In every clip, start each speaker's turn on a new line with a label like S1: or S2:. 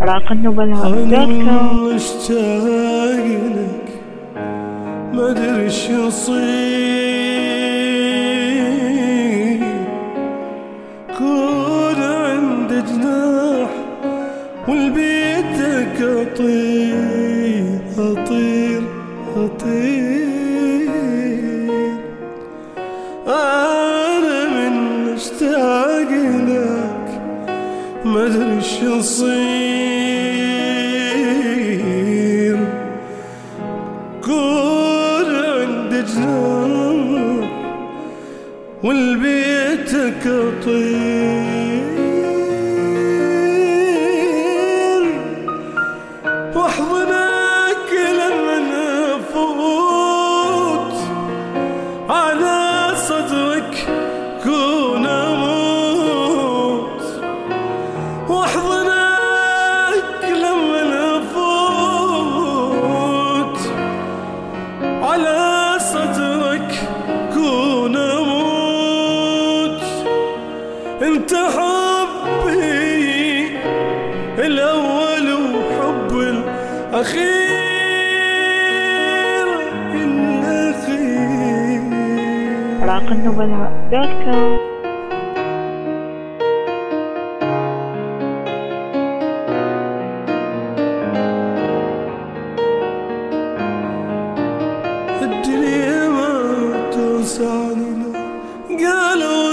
S1: راق النبلاء.com.
S2: مشتاق لك ما ادري ايش يصير، كون عند جناح والبيتك اطير اطير اطير. انا من مشتاق لك ما ادري ايش يصير، كون عند جناح والبيتك اطير، واحضنك لمن افوت على صدرك كون اموت، واحضنك لمن افوت على صدرك كون اموت. انت حبي الاول وحب الاخير الاخير.
S1: راق النبلاء.com.
S2: الدنيا ما توسعني لو قالوا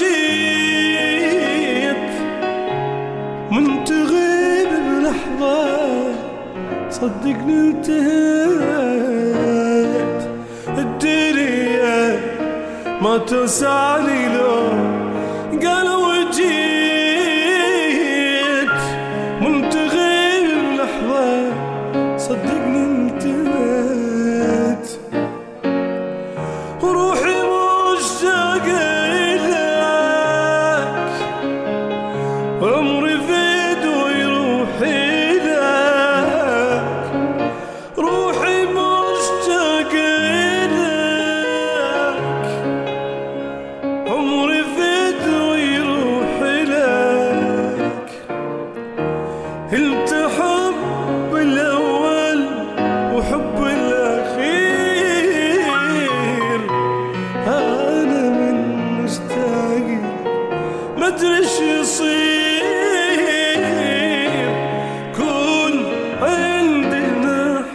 S2: جيت، من تغيب بلحظة صدقني انتهيت. الدنيا ما توسعني لو قالوا جيت، من تغيب بلحظة صدقني انتهيت. وروحي مشتاقة إليك، عمري فيد ويروحي لك. روحي مشتاقة إليك، عمري فيد ويروحي لك. انت حب الأول وحب الأخير. أنا من مشتاق ما أدري إيش يصير، كون عندي جناح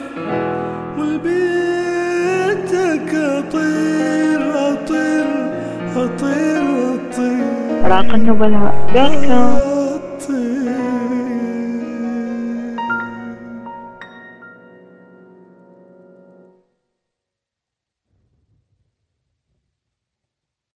S2: والبيتك أطير أطير أطير أطير.
S1: راق النبلاء.com.